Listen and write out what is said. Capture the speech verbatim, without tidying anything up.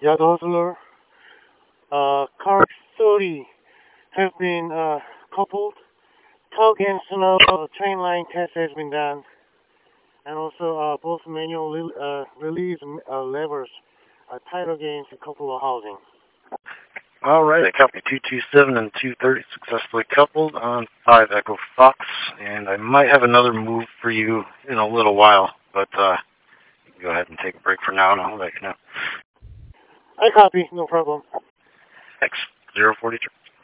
Yacht Hustler. Uh, car thirty have been uh, coupled. Tug and snow uh, train line test has been done. And also uh, both manual li- uh, release uh, levers are tied against a couple of housing. All right, I copy two two seven and two thirty successfully coupled on five Echo Fox, and I might have another move for you in a little while, but uh, you can go ahead and take a break for now, and I'll let you know. I copy, no problem. X zero forty-three.